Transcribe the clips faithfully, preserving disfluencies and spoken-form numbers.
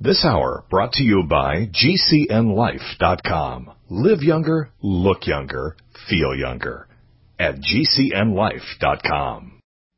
This hour brought to you by G C N life dot com. Live younger, look younger, feel younger at G C N life dot com.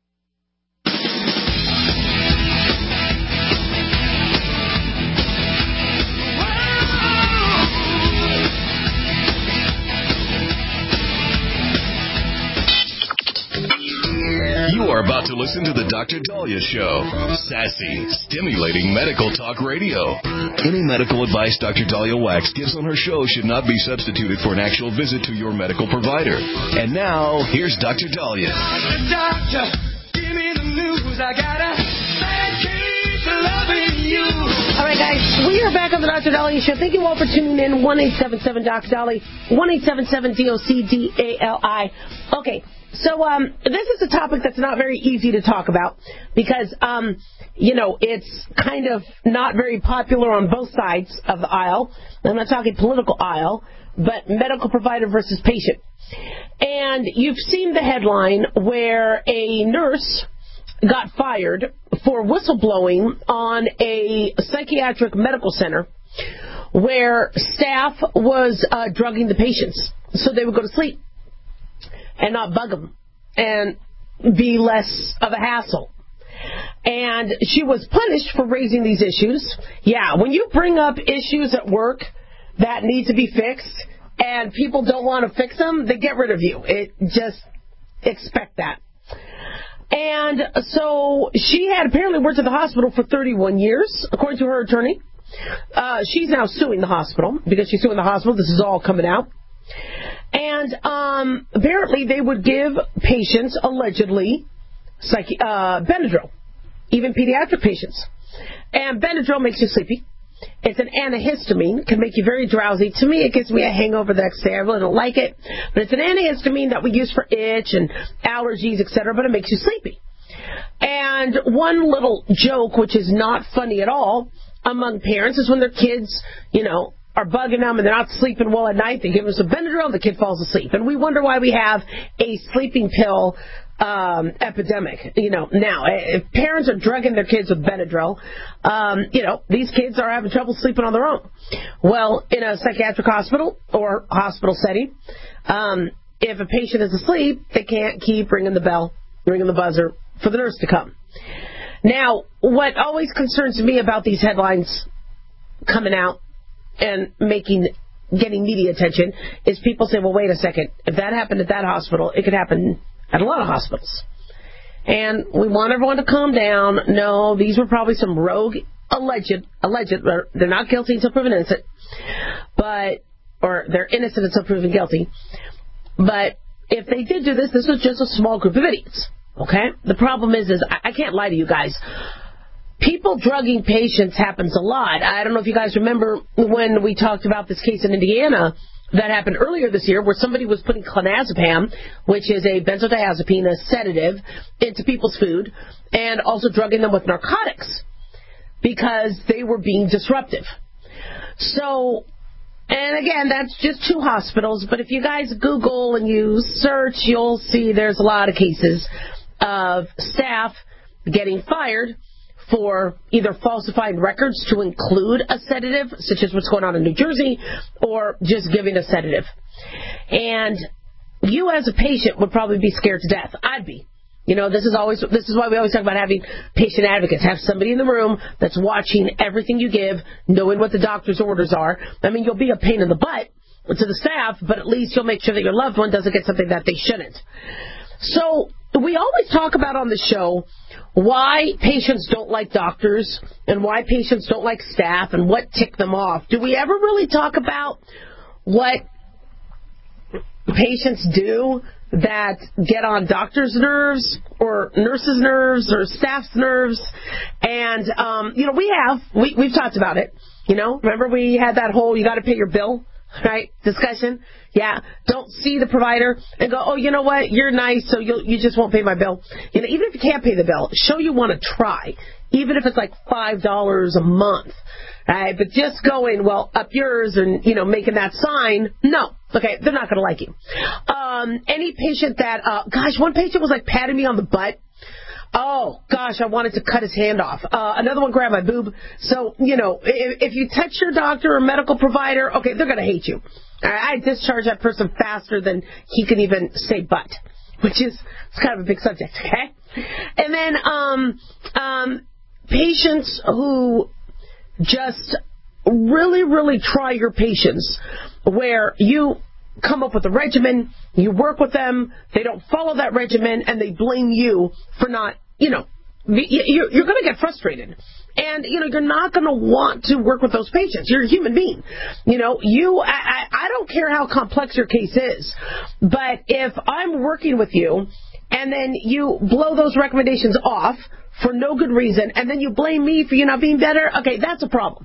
You are about to listen to the Doctor Daliah Show. Sassy, stimulating medical talk radio. Any medical advice Doctor Daliah Wax gives on her show should not be substituted for an actual visit to your medical provider. And now, here's Doctor Daliah. Doctor, give me the news. I gotta keep loving you. All right, guys, we are back on the Doctor Daliah Show. Thank you all for tuning in. one eight seven seven D O C Dali, one eight seven seven D O C D A L I. Okay. So um, this is a topic that's not very easy to talk about because, um, you know, it's kind of not very popular on both sides of the aisle. I'm not talking political aisle, but medical provider versus patient. And you've seen the headline where a nurse got fired for whistleblowing on a psychiatric medical center where staff was uh, drugging the patients so they would go to sleep and not bug them, and be less of a hassle. And she was punished for raising these issues. Yeah, when you bring up issues at work that need to be fixed, and people don't want to fix them, they get rid of you. It just, expect that. And so she had apparently worked at the hospital for thirty-one years, according to her attorney. Uh, she's now suing the hospital, because she's suing the hospital. This is all coming out. And um, apparently they would give patients, allegedly, psych- uh, Benadryl, even pediatric patients. And Benadryl makes you sleepy. It's an antihistamine, can make you very drowsy. To me, it gives me a hangover the next day. I really don't like it. But it's an antihistamine that we use for itch and allergies, et cetera, but it makes you sleepy. And one little joke, which is not funny at all, among parents is when their kids, you know, are bugging them and they're not sleeping well at night, they give them some Benadryl and the kid falls asleep. And we wonder why we have a sleeping pill um, epidemic. You know, now, if parents are drugging their kids with Benadryl, um, you know, these kids are having trouble sleeping on their own. Well, in a psychiatric hospital or hospital setting, um, if a patient is asleep, they can't keep ringing the bell, ringing the buzzer for the nurse to come. Now, what always concerns me about these headlines coming out and making, getting media attention is people say, well, wait a second. If that happened at that hospital, it could happen at a lot of hospitals. And we want everyone to calm down. No, these were probably some rogue, alleged, alleged, they're not guilty until proven innocent, but, or they're innocent until proven guilty. But if they did do this, this was just a small group of idiots. Okay? The problem is, is I, I can't lie to you guys. People drugging patients happens a lot. I don't know if you guys remember when we talked about this case in Indiana that happened earlier this year where somebody was putting clonazepam, which is a benzodiazepine, a sedative, into people's food and also drugging them with narcotics because they were being disruptive. So, and again, that's just two hospitals, but if you guys Google and you search, you'll see there's a lot of cases of staff getting fired for either falsifying records to include a sedative, such as what's going on in New Jersey, or just giving a sedative. And you as a patient would probably be scared to death. I'd be. You know, this is always this is why we always talk about having patient advocates. Have somebody in the room that's watching everything you give, knowing what the doctor's orders are. I mean, you'll be a pain in the butt to the staff, but at least you'll make sure that your loved one doesn't get something that they shouldn't. So we always talk about on the show why patients don't like doctors and why patients don't like staff and what ticked them off. Do we ever really talk about what patients do that get on doctors' nerves or nurses' nerves or staff's nerves? And, um, you know, we have. We, we've talked about it. You know, remember we had that whole you got to pay your bill, right, discussion? Yeah, don't see the provider and go, oh, you know what, you're nice, so you'll, you just won't pay my bill. You know, even if you can't pay the bill, show you want to try, even if it's like five dollars a month. Right? But just going, well, up yours and, you know, making that sign, no. Okay, they're not going to like you. Um, any patient that, uh, gosh, one patient was like patting me on the butt. Oh, gosh, I wanted to cut his hand off. Uh, another one grabbed my boob. So, you know, if, if you touch your doctor or medical provider, okay, they're going to hate you. I, I discharge that person faster than he can even say but, which is it's kind of a big subject, okay? And then um, um, patients who just really, really try your patience, where you come up with a regimen, you work with them, they don't follow that regimen, and they blame you for not, you know, you're, you're going to get frustrated. And, you know, you're not going to want to work with those patients. You're a human being. You know, you, I, I, I don't care how complex your case is, but if I'm working with you and then you blow those recommendations off for no good reason, and then you blame me for you not being better, okay, that's a problem.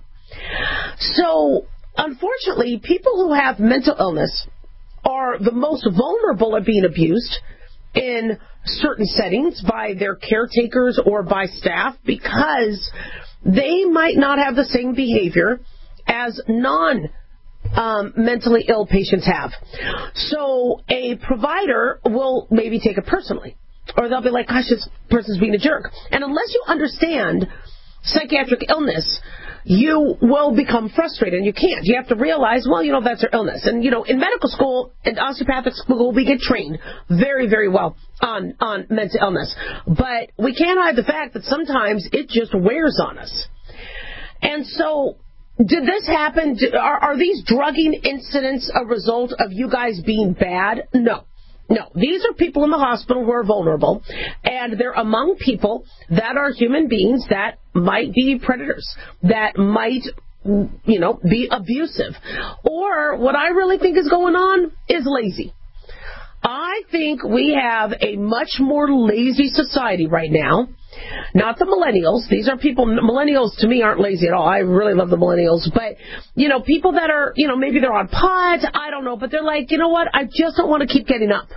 So, unfortunately, people who have mental illness are the most vulnerable at being abused in certain settings by their caretakers or by staff, because they might not have the same behavior as non um, mentally ill patients have. So a provider will maybe take it personally, or they'll be like, gosh, this person's being a jerk. And unless you understand psychiatric illness, you will become frustrated, and you can't. You have to realize, well, you know, that's their illness. And, you know, in medical school, in osteopathic school, we get trained very, very well on, on mental illness. But we can't hide the fact that sometimes it just wears on us. And so, did this happen? Are, are these drugging incidents a result of you guys being bad? No. No, these are people in the hospital who are vulnerable, and they're among people that are human beings that might be predators, that might, you know, be abusive. Or what I really think is going on is lazy. I think we have a much more lazy society right now. Not the millennials. These are people, millennials to me aren't lazy at all. I really love the millennials. But, you know, people that are, you know, maybe they're on pods, I don't know, but they're like, you know what, I just don't want to keep getting up.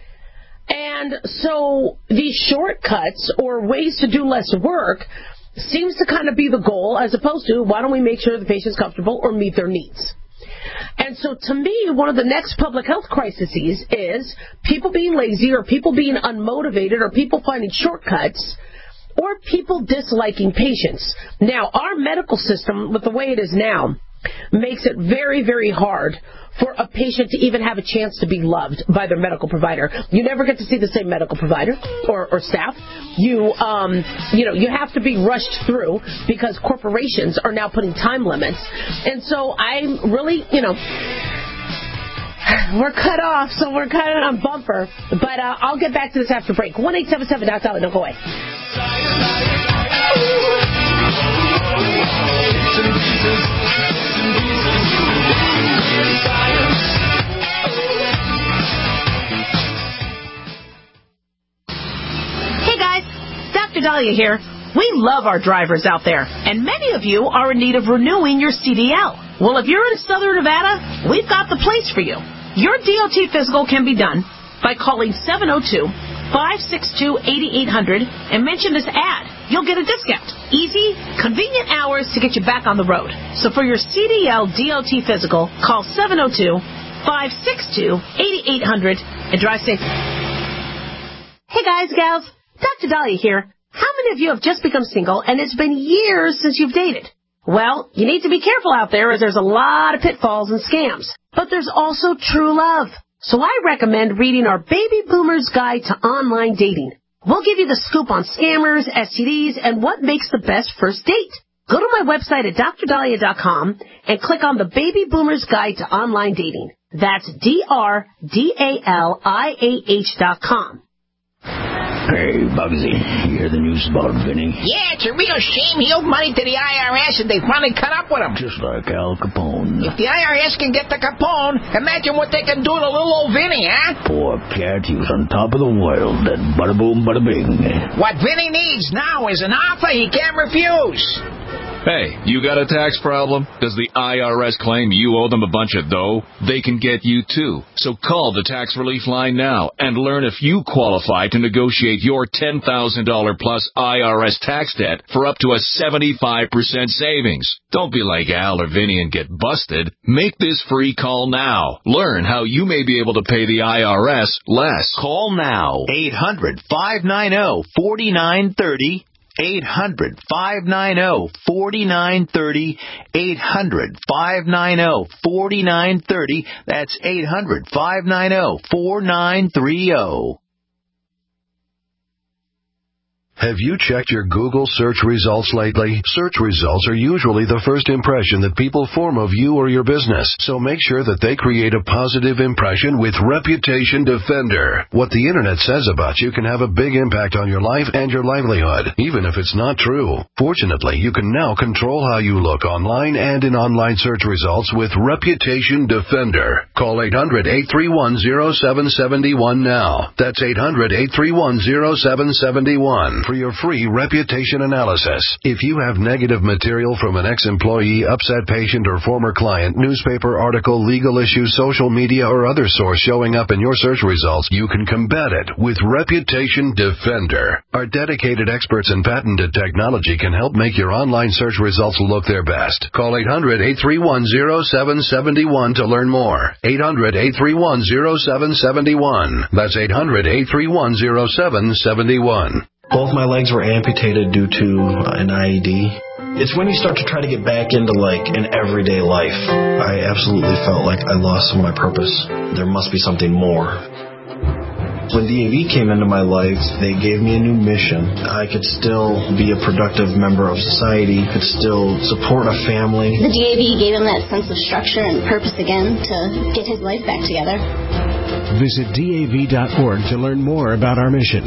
And so these shortcuts or ways to do less work seems to kind of be the goal, as opposed to why don't we make sure the patient's comfortable or meet their needs. And so to me, one of the next public health crises is people being lazy, or people being unmotivated, or people finding shortcuts, or people disliking patients. Now, our medical system, with the way it is now, makes it very, very hard for a patient to even have a chance to be loved by their medical provider. You never get to see the same medical provider or, or staff. You, um, you know, you have to be rushed through because corporations are now putting time limits. And so I'm really, you know, we're cut off, so we're kind of on bumper. But uh, I'll get back to this after break. one eight seven seven Doc Dolly, don't go away. Hey guys, Doctor Dahlia here. We love our drivers out there, and many of you are in need of renewing your C D L. Well, if you're in Southern Nevada, we've got the place for you. Your D O T physical can be done by calling seven oh two, five six two, eight eight hundred and mention this ad. You'll get a discount. Easy, convenient hours to get you back on the road. So for your C D L D O T physical, call seven oh two, five six two, eight eight hundred and drive safe. Hey guys, gals, Doctor Dahlia here. How many of you have just become single and it's been years since you've dated? Well, you need to be careful out there, as there's a lot of pitfalls and scams. But there's also true love. So I recommend reading our Baby Boomer's Guide to Online Dating. We'll give you the scoop on scammers, S T Ds, and what makes the best first date. Go to my website at dr dahlia dot com and click on the Baby Boomer's Guide to Online Dating. That's D R D A L I A H dot com. Hey, Bugsy, you hear the news about Vinny? Yeah, it's a real shame he owed money to the I R S and they finally cut up with him. Just like Al Capone. If the I R S can get to Capone, imagine what they can do to little old Vinny, huh? Poor cat, he was on top of the world. That bada boom, bada bing. What Vinny needs now is an offer he can't refuse. Hey, you got a tax problem? Does the I R S claim you owe them a bunch of dough? They can get you too. So call the Tax Relief Line now and learn if you qualify to negotiate your ten thousand dollars plus I R S tax debt for up to a seventy-five percent savings. Don't be like Al or Vinny and get busted. Make this free call now. Learn how you may be able to pay the I R S less. Call now. eight hundred, five nine zero, four nine three zero. eight hundred, five nine zero, four nine three zero. eight hundred, five nine zero, four nine three zero. That's eight hundred, five nine zero, four nine three zero. Have you checked your Google search results lately? Search results are usually the first impression that people form of you or your business, so make sure that they create a positive impression with Reputation Defender. What the Internet says about you can have a big impact on your life and your livelihood, even if it's not true. Fortunately, you can now control how you look online and in online search results with Reputation Defender. Call eight hundred, eight three one, zero seven seven one now. That's eight hundred, eight three one, zero seven seven one. For your free reputation analysis. If you have negative material from an ex-employee, upset patient, or former client, newspaper article, legal issue, social media, or other source showing up in your search results, you can combat it with Reputation Defender. Our dedicated experts in patented technology can help make your online search results look their best. Call eight hundred, eight three one, zero seven seven one to learn more. eight hundred, eight three one, zero seven seven one. That's eight hundred, eight three one, zero seven seven one. Both my legs were amputated due to an I E D. It's when you start to try to get back into, like, an everyday life. I absolutely felt like I lost some of my purpose. There must be something more. When D A V came into my life, they gave me a new mission. I could still be a productive member of society, could still support a family. The D A V gave him that sense of structure and purpose again to get his life back together. Visit D A V dot org to learn more about our mission.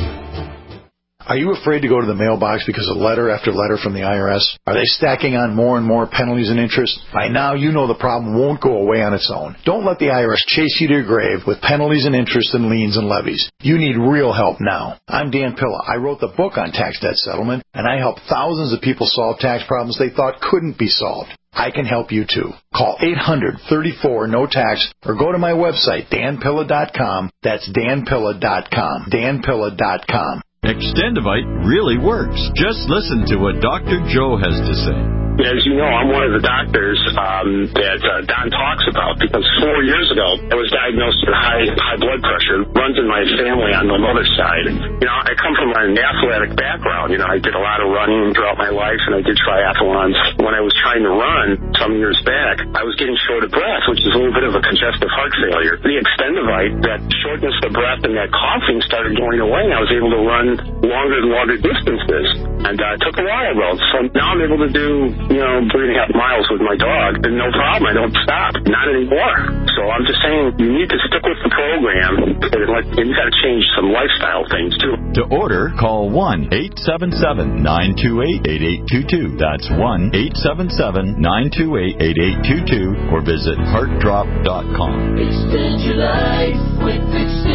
Are you afraid to go to the mailbox because of letter after letter from the I R S? Are they stacking on more and more penalties and interest? By now, you know the problem won't go away on its own. Don't let the I R S chase you to your grave with penalties and interest and liens and levies. You need real help now. I'm Dan Pilla. I wrote the book on tax debt settlement, and I help thousands of people solve tax problems they thought couldn't be solved. I can help you too. Call eight hundred, thirty-four, no tax or go to my website, dan pilla dot com. That's dan pilla dot com. dan pilla dot com. Extendivite really works. Just listen to what Doctor Joe has to say. As you know, I'm one of the doctors um, that uh, Don talks about because four years ago I was diagnosed with high high blood pressure. It runs in my family on my mother's side. You know, I come from an athletic background. You know, I did a lot of running throughout my life, and I did triathlons. When I was trying to run some years back, I was getting short of breath, which is a little bit of a congestive heart failure. The Extendivite, that shortness of breath and that coughing started going away, and I was able to run longer and longer distances. And uh, it took a while, though. So now I'm able to do, you know, three and a half miles with my dog, and no problem. I don't stop. Not anymore. So I'm just saying you need to stick with the program, and, like, and you got to change some lifestyle things, too. To order, call one eight seven seven, nine two eight, eight eight two two. That's one eight seven seven, nine two eight, eight eight two two, or visit heart drop dot com. Extend your life with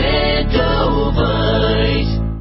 Extendivite.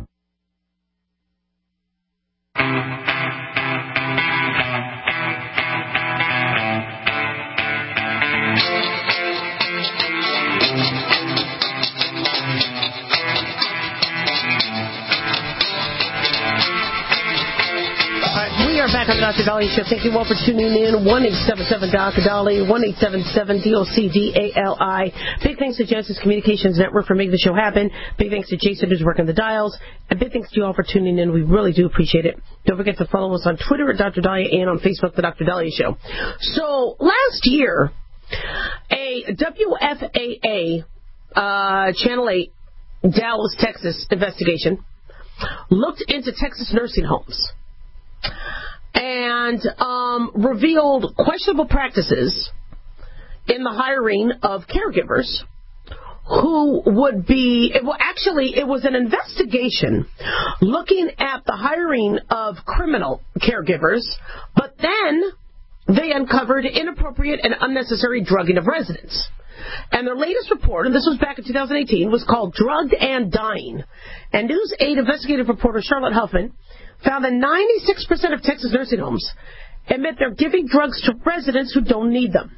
We are back on the Doctor Dolly Show. Thank you all for tuning in. one eight seven seven Doctor Dolly, one eight seven seven D O C D A L I. Big thanks to Genesis Communications Network for making the show happen. Big thanks to Jason who's working the dials. And big thanks to you all for tuning in. We really do appreciate it. Don't forget to follow us on Twitter at Doctor Dolly and on Facebook, The Doctor Dolly Show. So last year, a W F A A, uh, Channel eight, Dallas, Texas investigation looked into Texas nursing homes and um, revealed questionable practices in the hiring of caregivers who would be, well, actually, it was an investigation looking at the hiring of criminal caregivers, but then they uncovered inappropriate and unnecessary drugging of residents. And their latest report, and this was back in two thousand eighteen, was called Drugged and Dying. And News eight investigative reporter Charlotte Huffman found that ninety-six percent of Texas nursing homes admit they're giving drugs to residents who don't need them.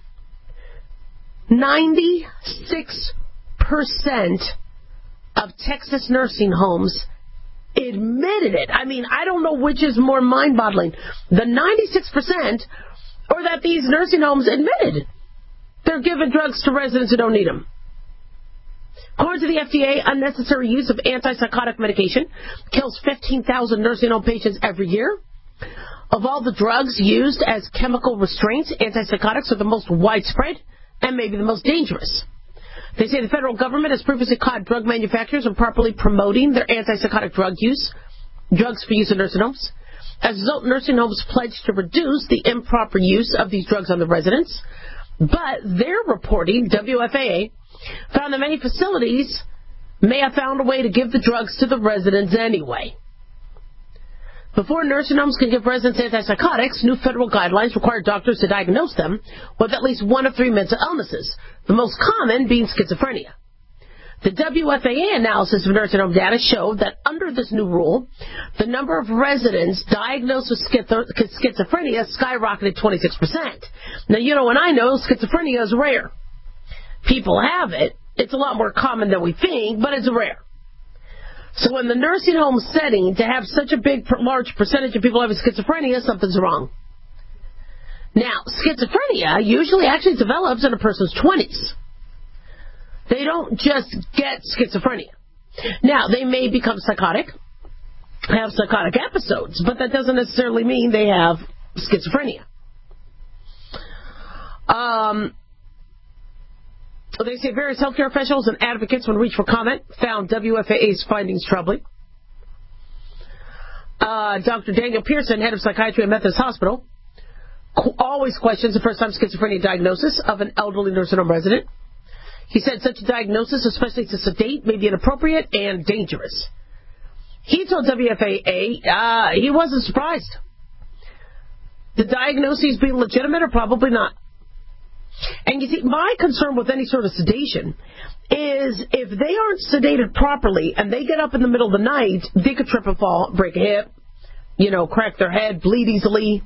ninety-six percent of Texas nursing homes admitted it. I mean, I don't know which is more mind-boggling, the ninety-six percent or that these nursing homes admitted they're giving drugs to residents who don't need them. According to the F D A, unnecessary use of antipsychotic medication kills fifteen thousand nursing home patients every year. Of all the drugs used as chemical restraints, antipsychotics are the most widespread and maybe the most dangerous. They say the federal government has previously caught drug manufacturers improperly promoting their antipsychotic drug use, drugs for use in nursing homes. As a result, nursing homes pledged to reduce the improper use of these drugs on the residents. But their reporting, W F A A, found that many facilities may have found a way to give the drugs to the residents anyway. Before nursing homes can give residents antipsychotics, new federal guidelines require doctors to diagnose them with at least one of three mental illnesses, the most common being schizophrenia. The W F A A analysis of nursing home data showed that under this new rule, the number of residents diagnosed with schizophrenia skyrocketed twenty-six percent. Now, you know, and I know schizophrenia is rare. People have it. It's a lot more common than we think, but it's rare. So in the nursing home setting, to have such a big, large percentage of people having schizophrenia, something's wrong. Now, schizophrenia usually actually develops in a person's twenties. They don't just get schizophrenia. Now, they may become psychotic, have psychotic episodes, but that doesn't necessarily mean they have schizophrenia. Um... They say various healthcare officials and advocates, when reached for comment, found W F A A's findings troubling. Uh, Doctor Daniel Pearson, head of psychiatry at Methodist Hospital, qu- always questions the first-time schizophrenia diagnosis of an elderly nursing home resident. He said such a diagnosis, especially to sedate, may be inappropriate and dangerous. He told W F A A uh, he wasn't surprised. The diagnoses being legitimate or probably not. And you see, my concern with any sort of sedation is if they aren't sedated properly and they get up in the middle of the night, they could trip and fall, break a hip, you know, crack their head, bleed easily.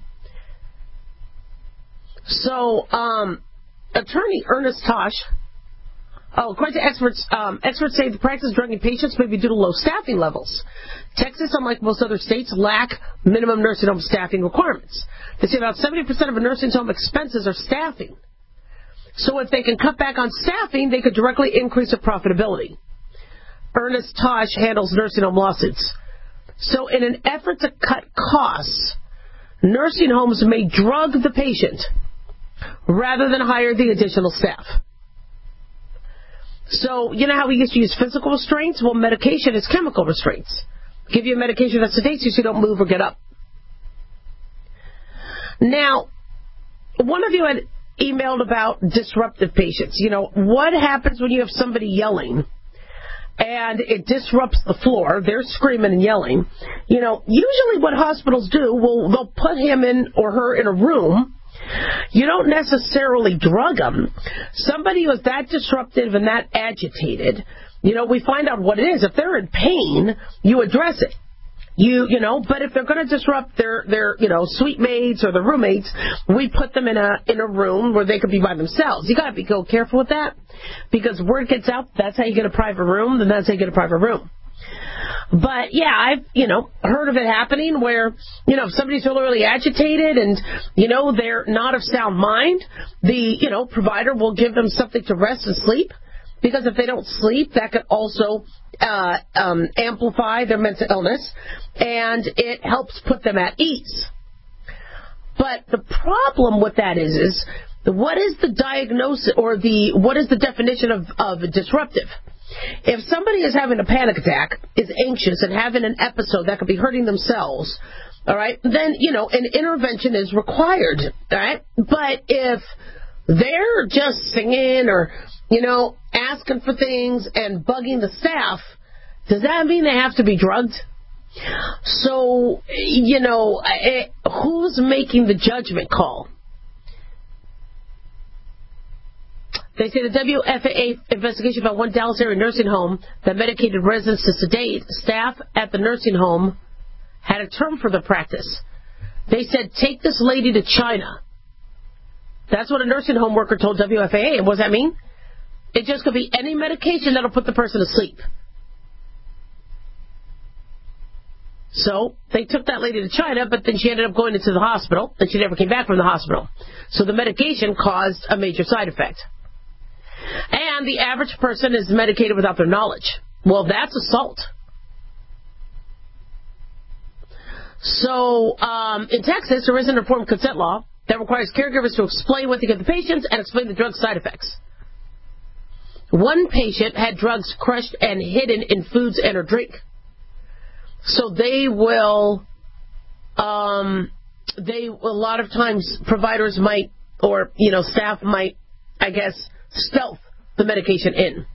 So, um, attorney Ernest Tosh, oh, according to experts, um, experts say the practice of drugging patients may be due to low staffing levels. Texas, unlike most other states, lack minimum nursing home staffing requirements. They say about seventy percent of a nursing home expenses are staffing. So if they can cut back on staffing, they could directly increase their profitability. Ernest Tosh handles nursing home lawsuits. So in an effort to cut costs, nursing homes may drug the patient rather than hire the additional staff. So you know how we used to use physical restraints? Well, medication is chemical restraints. Give you a medication that sedates you so you don't move or get up. Now, one of you had emailed about disruptive patients. You know, what happens when you have somebody yelling and it disrupts the floor? They're screaming and yelling. You know, usually what hospitals do, well, they'll put him in or her in a room. You don't necessarily drug them. Somebody who's that disruptive and that agitated, you know, we find out what it is. If they're in pain, you address it. You, you know, but if they're going to disrupt their, their, you know, suite mates or their roommates, we put them in a, in a room where they could be by themselves. You got to be go careful with that, because word gets out, that's how you get a private room, then that's how you get a private room. But yeah, I've, you know, heard of it happening where, you know, if somebody's really, really agitated and, you know, they're not of sound mind, the, you know, provider will give them something to rest and sleep. Because if they don't sleep, that could also uh, um, amplify their mental illness, and it helps put them at ease. But the problem with that is, is what is the diagnosis or the what is the definition of, of disruptive? If somebody is having a panic attack, is anxious, and having an episode that could be hurting themselves, all right, then, you know, an intervention is required, all right? But if they're just singing or, you know, asking for things and bugging the staff, does that mean they have to be drugged? So, you know, it, who's making the judgment call? They say the W F A A investigation found one Dallas area nursing home that medicated residents to sedate. Staff at the nursing home had a term for the practice. They said, take this lady to China. That's what a nursing home worker told W F A A. And what does that mean? It just could be any medication that'll put the person to sleep. So they took that lady to China, but then she ended up going into the hospital, and she never came back from the hospital. So the medication caused a major side effect. And the average person is medicated without their knowledge. Well, that's assault. So um, in Texas, there is an informed consent law that requires caregivers to explain what they give the patients and explain the drug side effects. One patient had drugs crushed and hidden in foods and her drink. So they will, um, they, a lot of times providers might, or, you know, staff might, I guess, stealth the medication in.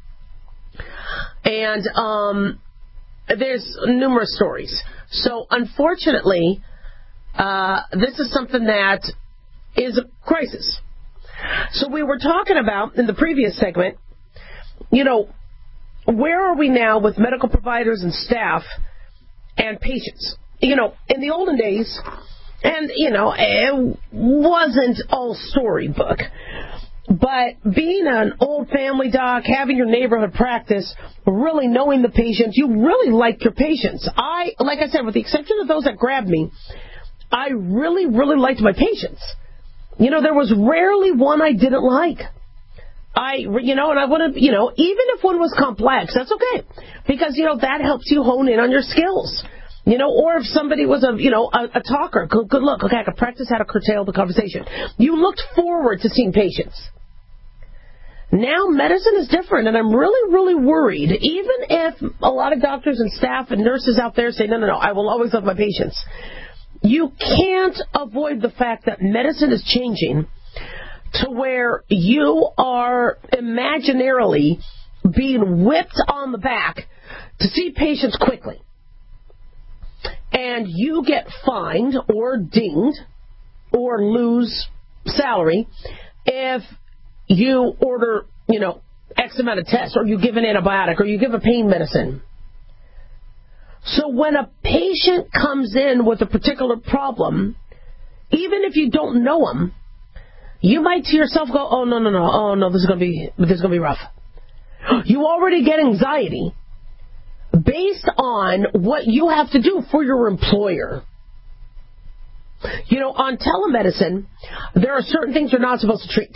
And um, there's numerous stories. So unfortunately, uh, this is something that is a crisis. So we were talking about in the previous segment, you know, where are we now with medical providers and staff and patients? You know, in the olden days, and, you know, it wasn't all storybook, but being an old family doc, having your neighborhood practice, really knowing the patients, you really like your patients. I, like I said, with the exception of those that grabbed me, I really, really liked my patients. You know, there was rarely one I didn't like. I, you know, and I want to, you know, even if one was complex, that's okay. Because, you know, that helps you hone in on your skills. You know, or if somebody was a, you know, a, a talker, good, good look, okay, I could practice how to curtail the conversation. You looked forward to seeing patients. Now medicine is different, and I'm really, really worried, even if a lot of doctors and staff and nurses out there say, no, no, no, I will always love my patients. You can't avoid the fact that medicine is changing to where you are imaginarily being whipped on the back to see patients quickly. And you get fined or dinged or lose salary if you order, you know, X amount of tests, or you give an antibiotic, or you give a pain medicine. So when a patient comes in with a particular problem, even if you don't know them, you might to yourself go, oh, no, no, no, oh, no, this is going to be, this is going to be rough. You already get anxiety based on what you have to do for your employer. You know, on telemedicine, there are certain things you're not supposed to treat.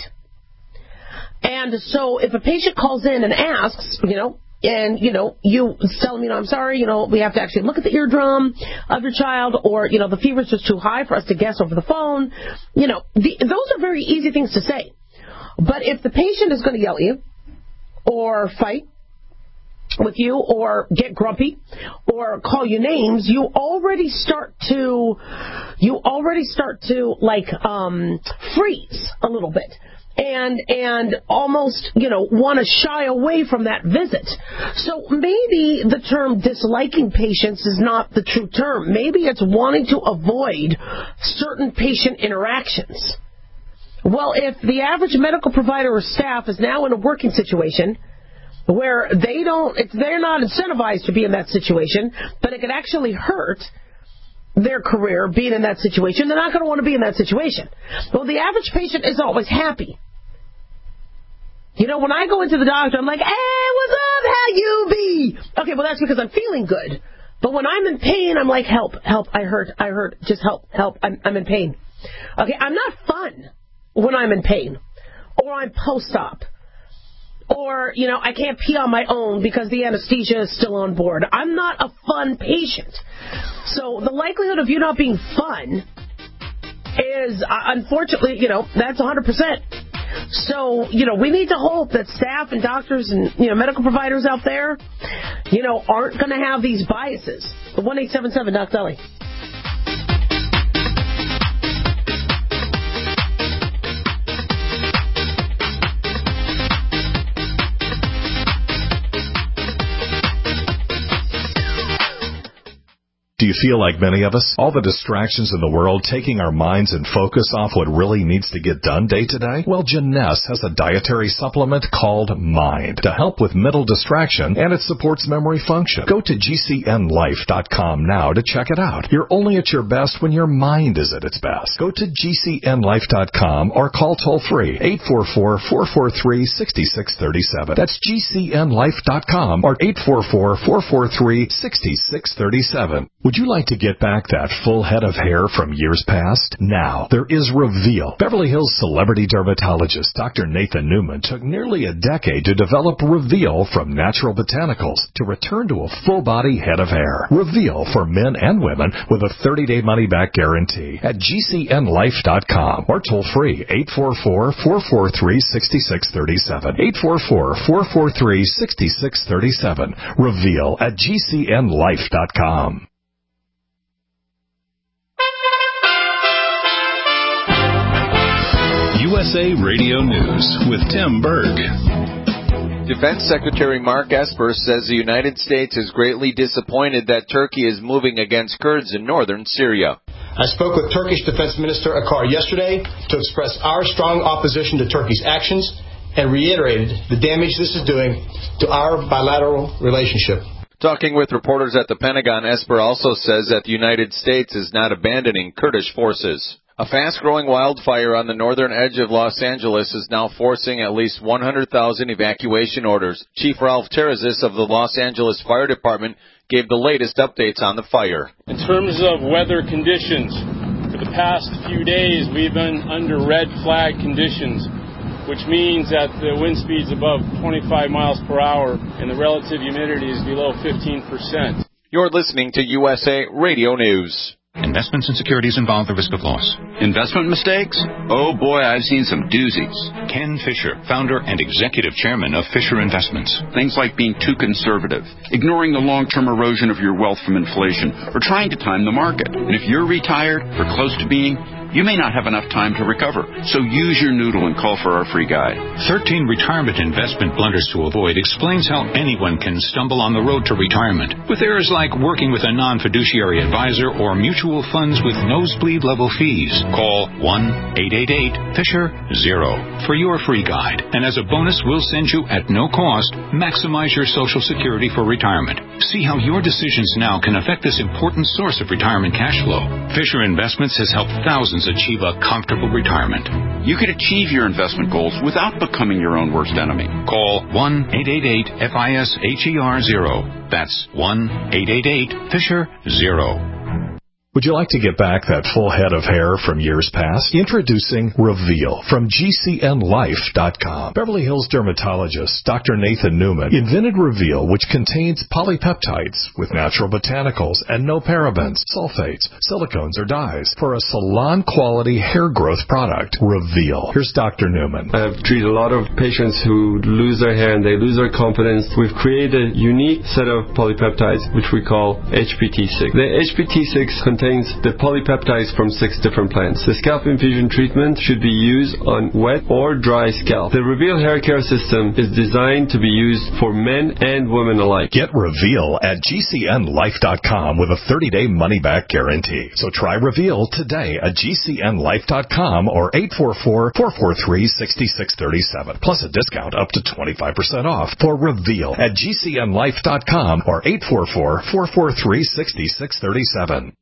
And so if a patient calls in and asks, you know, and, you know, you tell them, you know, I'm sorry, you know, we have to actually look at the eardrum of your child, or, you know, the fever's just too high for us to guess over the phone. You know, the, those are very easy things to say. But if the patient is going to yell at you, or fight with you, or get grumpy, or call you names, you already start to, you already start to, like, um, freeze a little bit. And and almost, you know, want to shy away from that visit. So maybe the term disliking patients is not the true term. Maybe it's wanting to avoid certain patient interactions. Well, if the average medical provider or staff is now in a working situation where they don't, if they're not incentivized to be in that situation, but it could actually hurt their career being in that situation, they're not going to want to be in that situation. Well, the average patient is always happy. You know, when I go into the doctor, I'm like, hey, what's up? How you be? Okay, well, that's because I'm feeling good. But when I'm in pain, I'm like, help, help, I hurt, I hurt, just help, help, I'm, I'm in pain. Okay, I'm not fun when I'm in pain. Or I'm post-op. Or, you know, I can't pee on my own because the anesthesia is still on board. I'm not a fun patient. So the likelihood of you not being fun is, uh, unfortunately, you know, that's one hundred percent. So, you know, we need to hope that staff and doctors and, you know, medical providers out there, you know, aren't going to have these biases. one eight seven seven Doc Deli. Do you you feel like many of us? All the distractions in the world taking our minds and focus off what really needs to get done day to day? Well, Jeunesse has a dietary supplement called Mind to help with mental distraction, and it supports memory function. Go to G C N life dot com now to check it out. You're only at your best when your mind is at its best. Go to G C N life dot com or call toll-free eight four four, four four three, six six three seven. That's G C N life dot com or eight four four, four four three, six six three seven. Would you like to get back that full head of hair from years past? Now, there is Reveal. Beverly Hills celebrity dermatologist Doctor Nathan Newman took nearly a decade to develop Reveal from natural botanicals to return to a full-body head of hair. Reveal for men and women with a thirty-day money-back guarantee at G C N life dot com or toll-free eight four four, four four three, six six three seven. eight four four, four four three, six six three seven. Reveal at G C N life dot com. U S A Radio News with Tim Berg. Defense Secretary Mark Esper says the United States is greatly disappointed that Turkey is moving against Kurds in northern Syria. I spoke with Turkish Defense Minister Akar yesterday to express our strong opposition to Turkey's actions and reiterated the damage this is doing to our bilateral relationship. Talking with reporters at the Pentagon, Esper also says that the United States is not abandoning Kurdish forces. A fast-growing wildfire on the northern edge of Los Angeles is now forcing at least one hundred thousand evacuation orders. Chief Ralph Terrazis of the Los Angeles Fire Department gave the latest updates on the fire. In terms of weather conditions, for the past few days we've been under red flag conditions, which means that the wind speed's above twenty-five miles per hour and the relative humidity is below fifteen percent. You're listening to U S A Radio News. Investments and securities involve the risk of loss. Investment mistakes? Oh boy, I've seen some doozies. Ken Fisher, founder and executive chairman of Fisher Investments. Things like being too conservative, ignoring the long-term erosion of your wealth from inflation, or trying to time the market. And if you're retired or close to being, you may not have enough time to recover. So use your noodle and call for our free guide. thirteen Retirement Investment Blunders to Avoid explains how anyone can stumble on the road to retirement with errors like working with a non-fiduciary advisor or mutual funds with nosebleed-level fees. Call one eight eight eight, Fisher zero for your free guide. And as a bonus, we'll send you at no cost, Maximize Your Social Security for Retirement. See how your decisions now can affect this important source of retirement cash flow. Fisher Investments has helped thousands achieve a comfortable retirement. You could achieve your investment goals without becoming your own worst enemy. Call one eight eight eight, F I S H E R zero. That's one eight eight eight, Fisher zero. Would you like to get back that full head of hair from years past? Introducing Reveal from G C N life dot com. Beverly Hills dermatologist Doctor Nathan Newman invented Reveal, which contains polypeptides with natural botanicals and no parabens, sulfates, silicones, or dyes for a salon-quality hair growth product. Reveal. Here's Doctor Newman. I've treated a lot of patients who lose their hair and they lose their confidence. We've created a unique set of polypeptides, which we call H P T six. The H P T six contains contains the polypeptides from six different plants. The scalp infusion treatment should be used on wet or dry scalp. The Reveal hair care system is designed to be used for men and women alike. Get Reveal at G C N life dot com with a thirty-day money-back guarantee. So try Reveal today at G C N life dot com or eight four four, four four three, six six three seven. Plus a discount up to twenty-five percent off for Reveal at G C N life dot com or eight four four, four four three, six six three seven.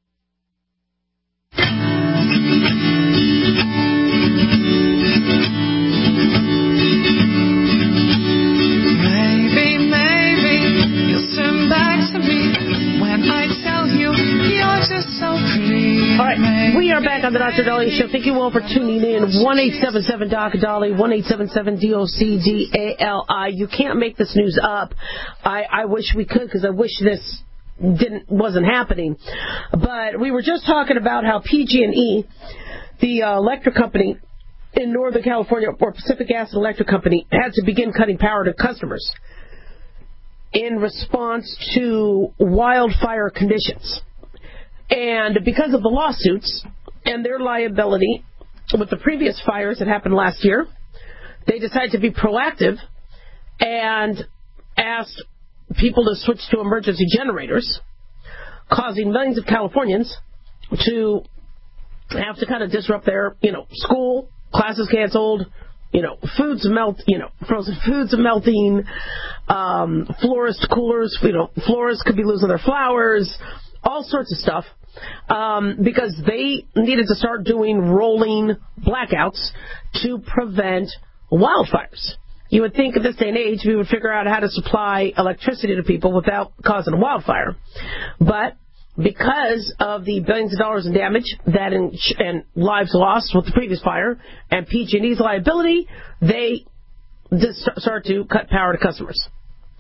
Maybe, maybe you'll swim back to me when I tell you you're just so pretty. All right, we are back on the Doctor Dahlia Show. Thank you all for tuning in. one eight seven seven, D O C, Dolly, one eight seven seven, D O C D A L I. You can't make this news up. I, I wish we could, because I wish this didn't wasn't happening. But we were just talking about how P G and E, the uh, electric company in Northern California, or Pacific Gas and Electric Company, had to begin cutting power to customers in response to wildfire conditions. And because of the lawsuits and their liability with the previous fires that happened last year, they decided to be proactive and asked people to switch to emergency generators. causing millions of Californians to have to kind of disrupt their, you know, school, classes canceled, you know, foods melt, you know, frozen foods melting, um, florist coolers, you know, florists could be losing their flowers, all sorts of stuff, um, because they needed to start doing rolling blackouts to prevent wildfires. You would think at this day and age we would figure out how to supply electricity to people without causing a wildfire. But because of the billions of dollars in damage that in, and lives lost with the previous fire and P G and E's liability, they just start to cut power to customers.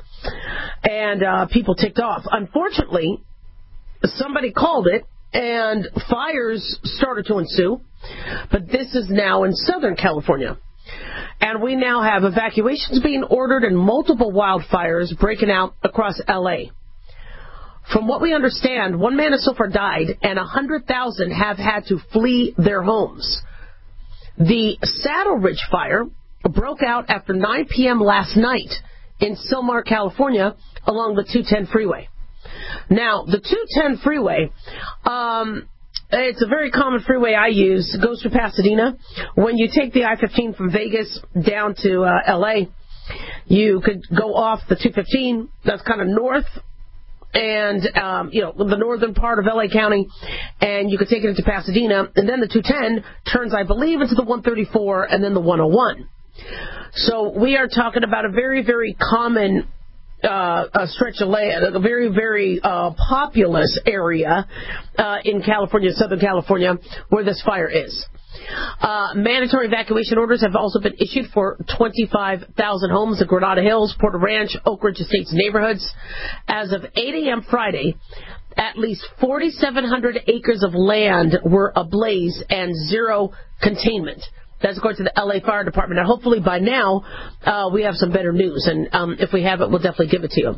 And uh, people ticked off. Unfortunately, somebody called it, and fires started to ensue. But this is now in Southern California. And we now have evacuations being ordered and multiple wildfires breaking out across L A. From what we understand, one man has so far died, and one hundred thousand have had to flee their homes. The Saddle Ridge fire broke out after nine p.m. last night in Sylmar, California, along the two ten freeway. Now, the two ten freeway, um, it's a very common freeway I use. It goes through Pasadena. When you take the I fifteen from Vegas down to uh, L A, you could go off the two fifteen. That's kind of north. And, um, you know, the northern part of L A County, and you could take it into Pasadena, and then the two ten turns, I believe, into the one thirty-four and then the one oh one. So we are talking about a very, very common uh, a stretch of land, a very, very uh, populous area uh, in California, Southern California, where this fire is. Uh, mandatory evacuation orders have also been issued for twenty-five thousand homes in Granada Hills, Porter Ranch, Oak Ridge Estates neighborhoods. As of eight a.m. Friday, at least forty-seven hundred acres of land were ablaze and zero containment. That's according to the L A Fire Department. Now, hopefully by now, uh, we have some better news. And um, if we have it, we'll definitely give it to you.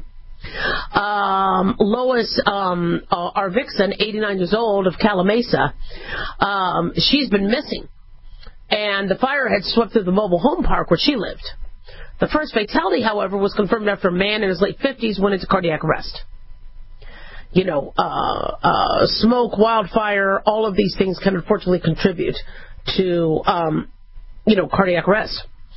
Um, Lois um, uh, our vixen, eighty-nine years old, of Calamasa, um, she's been missing. And the fire had swept through the mobile home park where she lived. The first fatality, however, was confirmed after a man in his late fifties went into cardiac arrest. You know, uh, uh, smoke, wildfire, all of these things can unfortunately contribute to, um, you know, cardiac arrest.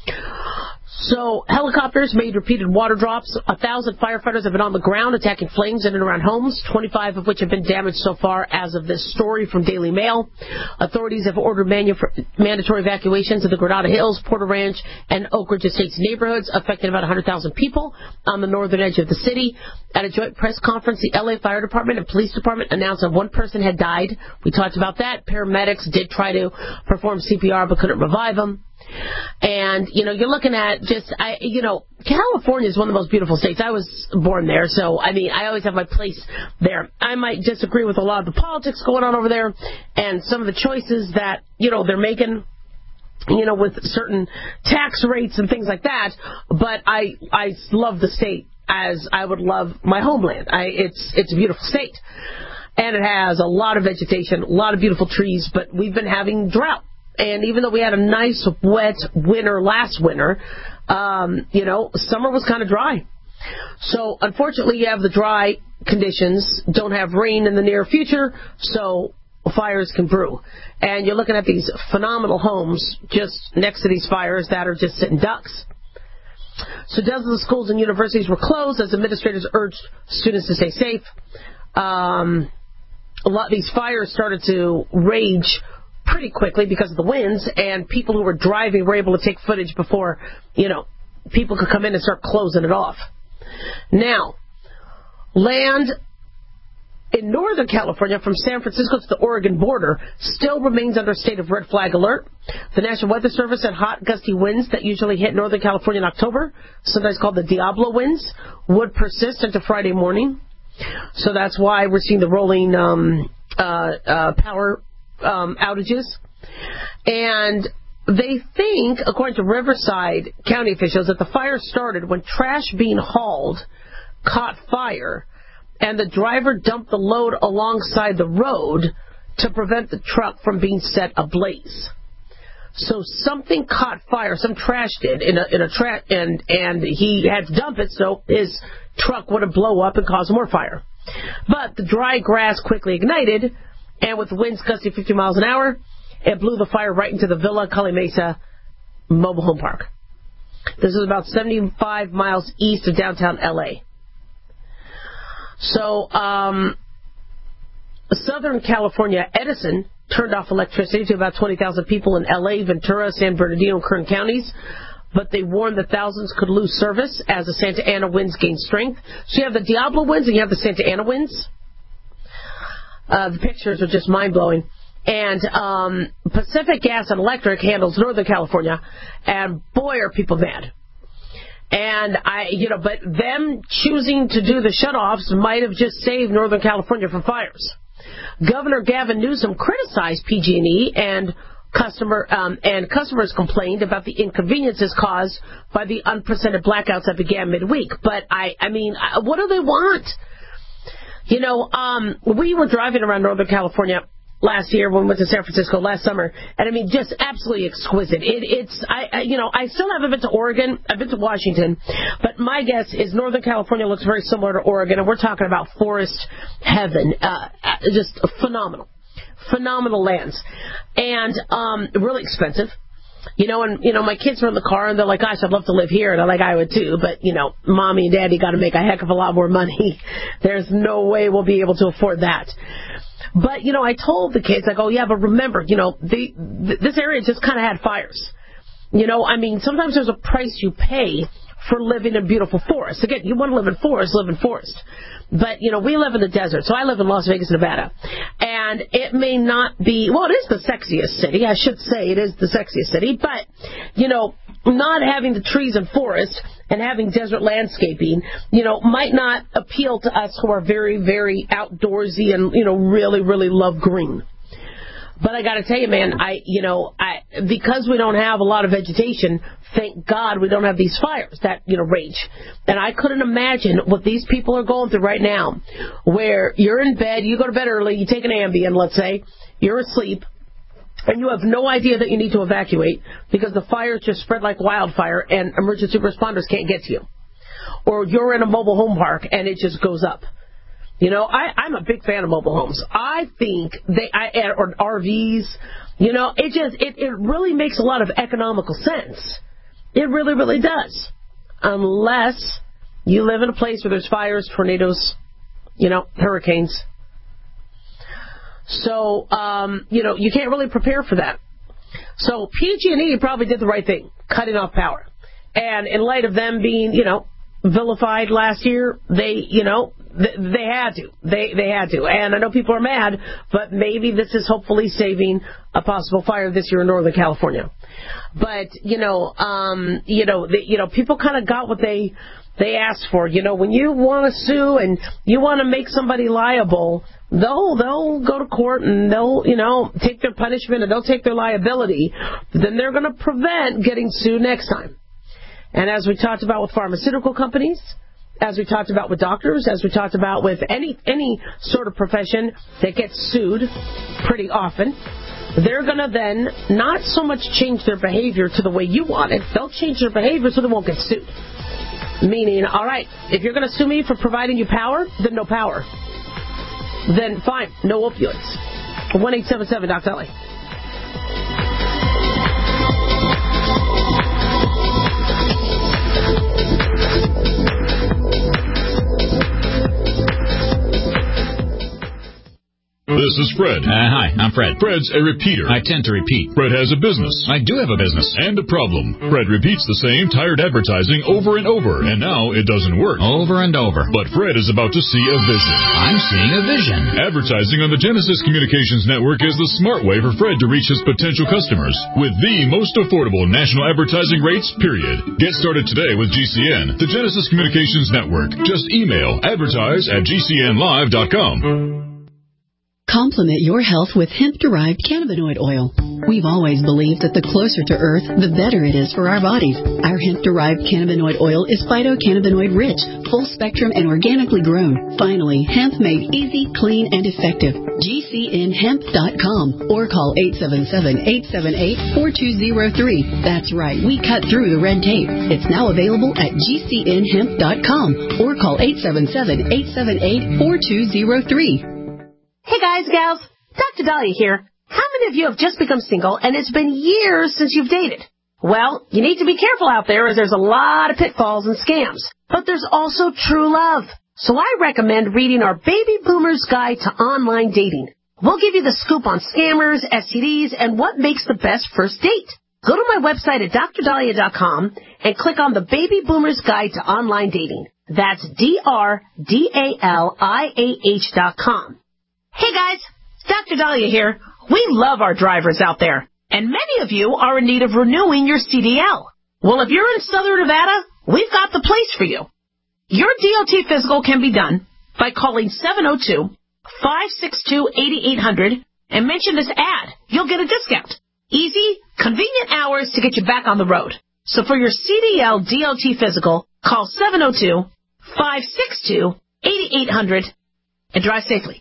So helicopters made repeated water drops. A thousand firefighters have been on the ground attacking flames in and around homes, twenty-five of which have been damaged so far as of this story from Daily Mail. Authorities have ordered manu- mandatory evacuations of the Granada Hills, Porter Ranch, and Oak Ridge Estates neighborhoods, affecting about one hundred thousand people on the northern edge of the city. At a joint press conference, the L A Fire Department and Police Department announced that one person had died. We talked about that. Paramedics did try to perform C P R but couldn't revive him. And, you know, you're looking at just, I, you know, California is one of the most beautiful states. I was born there, so, I mean, I always have my place there. I might disagree with a lot of the politics going on over there and some of the choices that, you know, they're making, you know, with certain tax rates and things like that, but I, I love the state as I would love my homeland. I, it's, it's a beautiful state. And it has a lot of vegetation, a lot of beautiful trees, but we've been having drought. And even though we had a nice, wet winter last winter, um, you know, summer was kind of dry. So, unfortunately, you have the dry conditions, don't have rain in the near future, so fires can brew. And you're looking at these phenomenal homes just next to these fires that are just sitting ducks. So dozens of schools and universities were closed as administrators urged students to stay safe. Um, a lot of these fires started to rage pretty quickly because of the winds, and people who were driving were able to take footage before, you know, people could come in and start closing it off. Now, land in Northern California from San Francisco to the Oregon border still remains under a state of red flag alert. The National Weather Service said hot, gusty winds that usually hit Northern California in October, sometimes called the Diablo winds, would persist into Friday morning. So that's why we're seeing the rolling um, uh, uh, power Um, outages. And they think, according to Riverside County officials, that the fire started when trash being hauled caught fire and the driver dumped the load alongside the road to prevent the truck from being set ablaze. So something caught fire, some trash did in a, in a tra- and and he had to dump it so his truck wouldn't blow up and cause more fire. But the dry grass quickly ignited, and with winds gusting fifty miles an hour, it blew the fire right into the Villa Cully Mesa mobile home park. This is about seventy-five miles east of downtown L A. So, um, Southern California Edison turned off electricity to about twenty thousand people in L A, Ventura, San Bernardino, and Kern counties. But they warned that thousands could lose service as the Santa Ana winds gain strength. So you have the Diablo winds and you have the Santa Ana winds. Uh, the pictures are just mind-blowing. And um, Pacific Gas and Electric handles Northern California, and boy, are people mad. And I, you know, but them choosing to do the shutoffs might have just saved Northern California from fires. Governor Gavin Newsom criticized P G and E, and customer um, and customers complained about the inconveniences caused by the unprecedented blackouts that began midweek. But I, I mean, what do they want? You know, um, we were driving around Northern California last year when we went to San Francisco last summer, and I mean, just absolutely exquisite. It, it's, I, I, you know, I still haven't been to Oregon. I've been to Washington, but my guess is Northern California looks very similar to Oregon, and we're talking about forest heaven, uh, just phenomenal, phenomenal lands, and um, really expensive. You know, and, you know, my kids are in the car, and they're like, gosh, I'd love to live here. And I'm like, I would too. But, you know, mommy and daddy got to make a heck of a lot more money. There's no way we'll be able to afford that. But, you know, I told the kids, I go, yeah, but remember, you know, the, th- this area just kind of had fires. You know, I mean, sometimes there's a price you pay for living in beautiful forests. Again, you want to live in forest, live in forest. But, you know, we live in the desert, so I live in Las Vegas, Nevada. And it may not be, well, it is the sexiest city. I should say it is the sexiest city. But, you know, not having the trees and forests and having desert landscaping, you know, might not appeal to us who are very, very outdoorsy and, you know, really, really love green. But I got to tell you, man, I, you know, I, because we don't have a lot of vegetation, thank God we don't have these fires that, you know, rage. And I couldn't imagine what these people are going through right now, where you're in bed, you go to bed early, you take an Ambien, let's say, you're asleep, and you have no idea that you need to evacuate because the fires just spread like wildfire and emergency responders can't get to you. Or you're in a mobile home park and it just goes up. You know, I, I'm a big fan of mobile homes. I think they, I, or R Vs, you know, it just, it, it really makes a lot of economical sense. It really, really does. Unless you live in a place where there's fires, tornadoes, you know, hurricanes. So, um, you know, you can't really prepare for that. So P G and E probably did the right thing, cutting off power. And in light of them being, you know, vilified last year, they, you know, th- they had to. They they had to. And I know people are mad, but maybe this is hopefully saving a possible fire this year in Northern California. But, you know, um, you know, the, you know, people kind of got what they they asked for. You know, when you want to sue and you want to make somebody liable, they'll they'll go to court and they'll, you know, take their punishment and they'll take their liability. Then they're going to prevent getting sued next time. And as we talked about with pharmaceutical companies, as we talked about with doctors, as we talked about with any any sort of profession that gets sued pretty often, they're going to then not so much change their behavior to the way you want it. They'll change their behavior so they won't get sued. Meaning, all right, if you're going to sue me for providing you power, then no power. Then fine, no opioids. one eight seven seven Doctor Dolly. This is Fred. Uh, hi, I'm Fred. Fred's a repeater. I tend to repeat. Fred has a business. I do have a business. And a problem. Fred repeats the same tired advertising over and over, and now it doesn't work. Over and over. But Fred is about to see a vision. I'm seeing a vision. Advertising on the Genesis Communications Network is the smart way for Fred to reach his potential customers with the most affordable national advertising rates, period. Get started today with G C N, the Genesis Communications Network. Just email advertise at G C N live dot com. Complement your health with hemp-derived cannabinoid oil. We've always believed that the closer to Earth, the better it is for our bodies. Our hemp-derived cannabinoid oil is phytocannabinoid rich, full spectrum, and organically grown. Finally, hemp made easy, clean, and effective. G C N hemp dot com or call eight seven seven, eight seven eight, four two zero three. That's right, we cut through the red tape. It's now available at G C N hemp dot com or call eight seven seven, eight seven eight, four two zero three. Hey guys, gals, Doctor Dahlia here. How many of you have just become single and it's been years since you've dated? Well, you need to be careful out there as there's a lot of pitfalls and scams. But there's also true love. So I recommend reading our Baby Boomer's Guide to Online Dating. We'll give you the scoop on scammers, S T Ds, and what makes the best first date. Go to my website at dr dahlia dot com and click on the Baby Boomer's Guide to Online Dating. That's D R D A L I A H dot com. Hey guys, Doctor Dahlia here. We love our drivers out there, and many of you are in need of renewing your C D L. Well, if you're in Southern Nevada, we've got the place for you. Your D O T physical can be done by calling seven oh two, five six two, eight eight hundred and mention this ad. You'll get a discount. Easy, convenient hours to get you back on the road. So for your C D L D O T physical, call seven oh two, five six two, eight eight hundred and drive safely.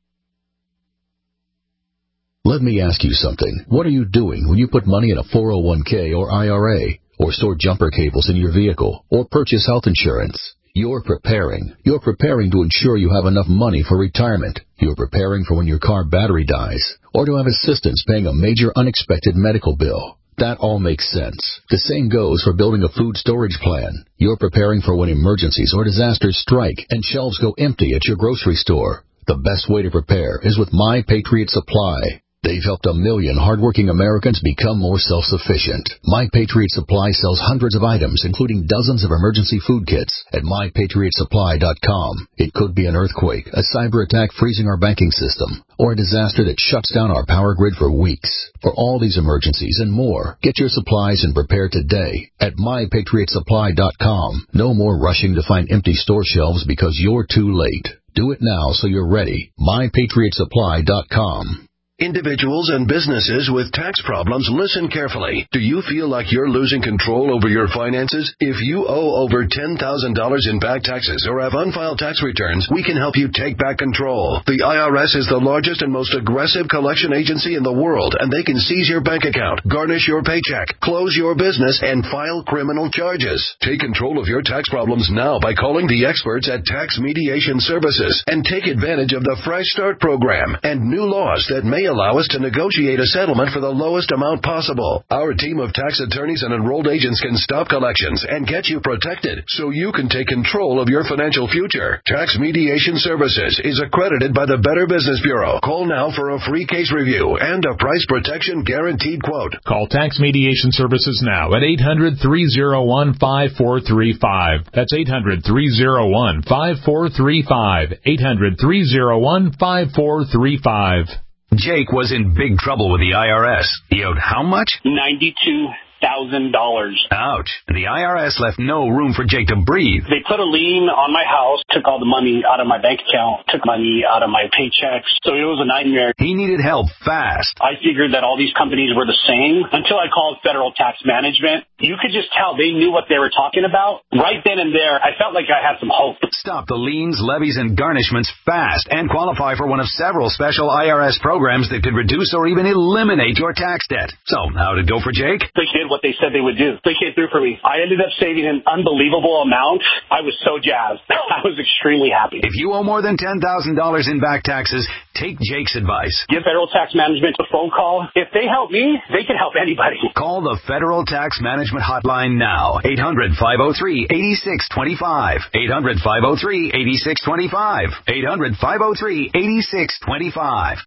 Let me ask you something. What are you doing when you put money in a four oh one k or I R A, or store jumper cables in your vehicle, or purchase health insurance? You're preparing. You're preparing to ensure you have enough money for retirement. You're preparing for when your car battery dies, or to have assistance paying a major unexpected medical bill. That all makes sense. The same goes for building a food storage plan. You're preparing for when emergencies or disasters strike and shelves go empty at your grocery store. The best way to prepare is with My Patriot Supply. They've helped a million hardworking Americans become more self-sufficient. My Patriot Supply sells hundreds of items, including dozens of emergency food kits, at my patriot supply dot com. It could be an earthquake, a cyber attack freezing our banking system, or a disaster that shuts down our power grid for weeks. For all these emergencies and more, get your supplies and prepare today at my patriot supply dot com. No more rushing to find empty store shelves because you're too late. Do it now so you're ready. my patriot supply dot com. Individuals and businesses with tax problems, listen carefully. Do you feel like you're losing control over your finances? If you owe over ten thousand dollars in back taxes or have unfiled tax returns, we can help you take back control. The I R S is the largest and most aggressive collection agency in the world, and they can seize your bank account, garnish your paycheck, close your business, and file criminal charges. Take control of your tax problems now by calling the experts at Tax Mediation Services and take advantage of the Fresh Start program and new laws that may allow us to negotiate a settlement for the lowest amount possible. Our team of tax attorneys and enrolled agents can stop collections and get you protected so you can take control of your financial future. Tax Mediation Services is accredited by the Better Business Bureau. Call now for a free case review and a price protection guaranteed quote. Call Tax Mediation Services now at eight hundred, three oh one, five four three five. That's eight hundred, three oh one, five four three five. eight hundred, three oh one, five four three five. Jake was in big trouble with the I R S. He owed how much? ninety-two thousand dollars. Ouch. The I R S left no room for Jake to breathe. They put a lien on my house, took all the money out of my bank account, took money out of my paychecks. So it was a nightmare. He needed help fast. I figured that all these companies were the same until I called Federal Tax Management. You could just tell they knew what they were talking about. Right then and there, I felt like I had some hope. Stop the liens, levies, and garnishments fast and qualify for one of several special I R S programs that could reduce or even eliminate your tax debt. So, how did it go for Jake? They did what they said they would do. They came through for me. I ended up saving an unbelievable amount. I was so jazzed. I was extremely happy. If you owe more than ten thousand dollars in back taxes, take Jake's advice. Give Federal Tax Management a phone call. If they help me, they can help anybody. Call the Federal Tax Management Hotline now. eight hundred, five oh three, eight six two five. eight hundred, five oh three, eight six two five. eight hundred, five oh three, eight six two five.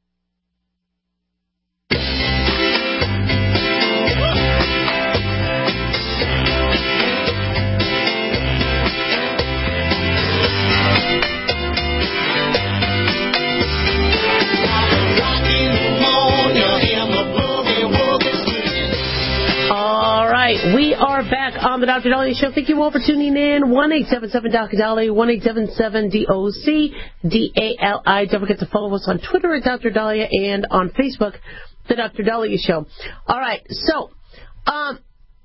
We are back on the Doctor Dahlia Show. Thank you all for tuning in. one eight seven seven Doctor Dahlia, one eight seven seven D O C D A L I. Don't forget to follow us on Twitter at Doctor Dahlia and on Facebook the Doctor Dahlia Show. All right, so um,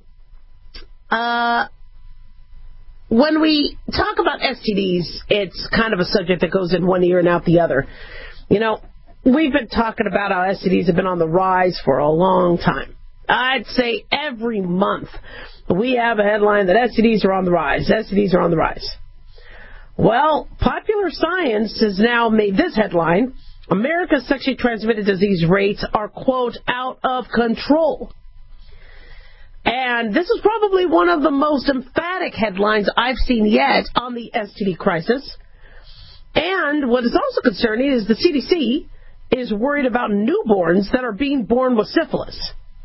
uh, when we talk about S T Ds, it's kind of a subject that goes in one ear and out the other. You know, we've been talking about how S T Ds have been on the rise for a long time. I'd say every month we have a headline that S T Ds are on the rise. S T Ds are on the rise. Well, Popular Science has now made this headline: America's sexually transmitted disease rates are, quote, out of control. And this is probably one of the most emphatic headlines I've seen yet on the S T D crisis. And what is also concerning is the C D C is worried about newborns that are being born with syphilis.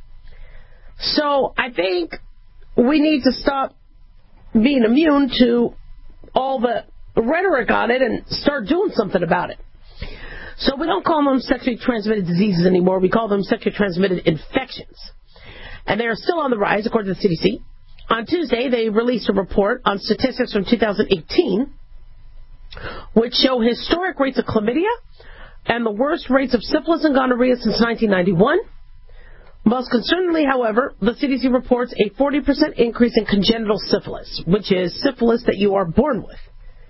So I think we need to stop being immune to all the rhetoric on it and start doing something about it. So we don't call them sexually transmitted diseases anymore. We call them sexually transmitted infections. And they are still on the rise, according to the C D C. On Tuesday, they released a report on statistics from two thousand eighteen, which show historic rates of chlamydia and the worst rates of syphilis and gonorrhea since nineteen ninety-one. Most concerningly, however, the C D C reports a forty percent increase in congenital syphilis, which is syphilis that you are born with.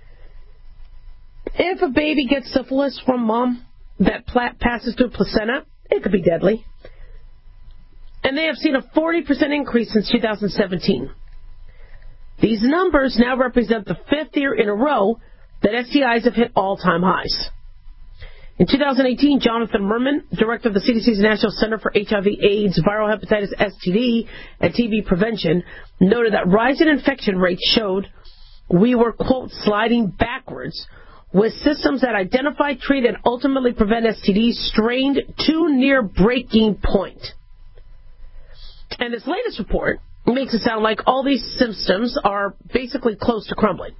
If a baby gets syphilis from mom that passes through placenta, it could be deadly. And they have seen a forty percent increase since two thousand seventeen. These numbers now represent the fifth year in a row that S T Is have hit all-time highs. In two thousand eighteen, Jonathan Merman, director of the C D C's National Center for H I V AIDS, Viral Hepatitis, S T D, and T B Prevention, noted that rising infection rates showed we were, quote, sliding backwards, with systems that identify, treat, and ultimately prevent S T Ds strained to near breaking point. And this latest report makes it sound like all these systems are basically close to crumbling.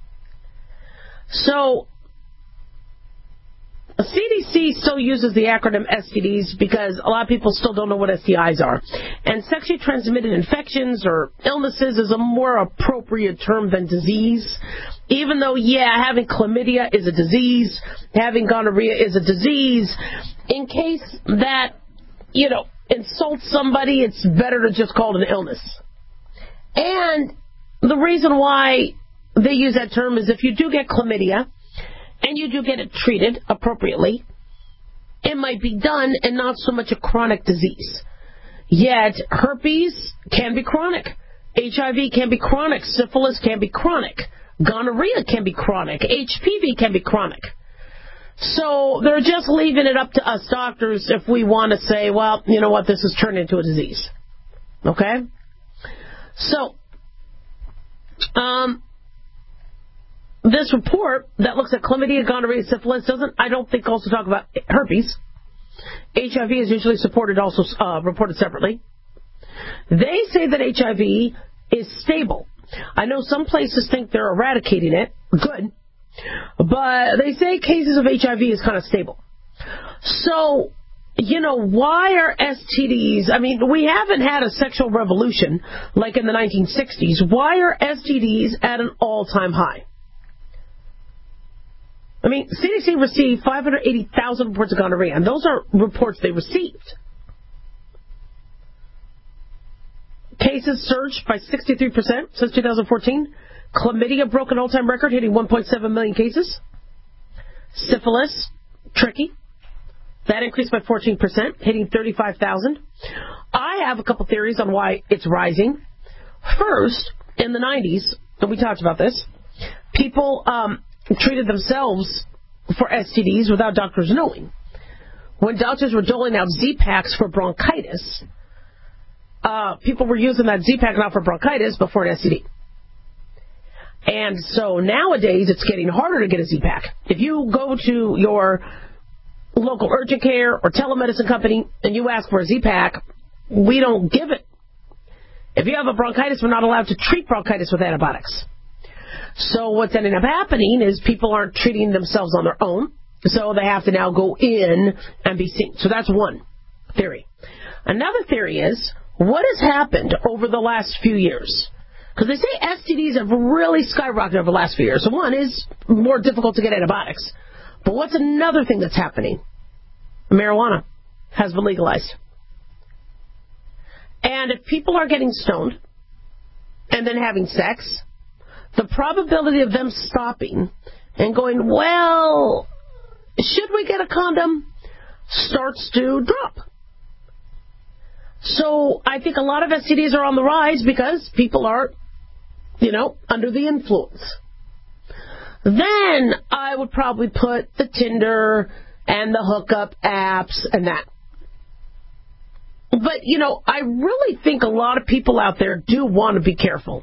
So, the C D C still uses the acronym S T Ds because a lot of people still don't know what S T Is are. And sexually transmitted infections or illnesses is a more appropriate term than disease. Even though, yeah, having chlamydia is a disease, having gonorrhea is a disease, in case that, you know, insults somebody, it's better to just call it an illness. And the reason why they use that term is if you do get chlamydia, and you do get it treated appropriately, it might be done and not so much a chronic disease. Yet, herpes can be chronic. H I V can be chronic. Syphilis can be chronic. Gonorrhea can be chronic. H P V can be chronic. So they're just leaving it up to us doctors if we want to say, well, you know what, this has turned into a disease. Okay? So, um... this report that looks at chlamydia, gonorrhea, syphilis doesn't, I don't think, also talk about herpes. H I V is usually supported, also uh, reported separately. They say that H I V is stable. I know some places think they're eradicating it. Good. But they say cases of H I V is kind of stable. So, you know, why are S T Ds, I mean, we haven't had a sexual revolution like in the nineteen sixties. Why are S T Ds at an all-time high? I mean, C D C received five hundred eighty thousand reports of gonorrhea, and those are reports they received. Cases surged by sixty-three percent since two thousand fourteen. Chlamydia broke an all-time record, hitting one point seven million cases. Syphilis, tricky. That increased by fourteen percent, hitting thirty-five thousand. I have a couple theories on why it's rising. First, in the nineties, and we talked about this, people um, treated themselves for S T Ds without doctors knowing. When doctors were doling out Z-Paks for bronchitis, uh, people were using that Z-Pak not for bronchitis, but for an S T D. And so nowadays, it's getting harder to get a Z-Pak. If you go to your local urgent care or telemedicine company and you ask for a Z-Pak, we don't give it. If you have a bronchitis, we're not allowed to treat bronchitis with antibiotics. So what's ending up happening is people aren't treating themselves on their own, so they have to now go in and be seen. So that's one theory. Another theory is, what has happened over the last few years? Because they say S T Ds have really skyrocketed over the last few years. So one is more difficult to get antibiotics. But what's another thing that's happening? Marijuana. has been legalized. And if people are getting stoned and then having sex, the probability of them stopping and going, well, should we get a condom, starts to drop. So I think a lot of S T Ds are on the rise because people are, you know, under the influence. Then I would probably put the Tinder and the hookup apps and that. But, you know, I really think a lot of people out there do want to be careful.